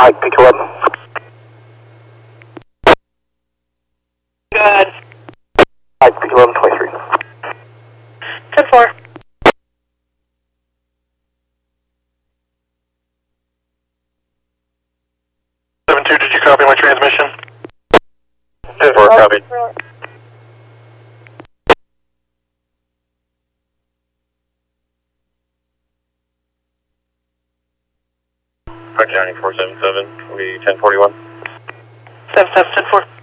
Mike, pick 11. Good. Mike, pick 1123. 10-4. Did you copy my transmission? 10-4, copy. Park County 477, we 1041. 7-7, 10-4.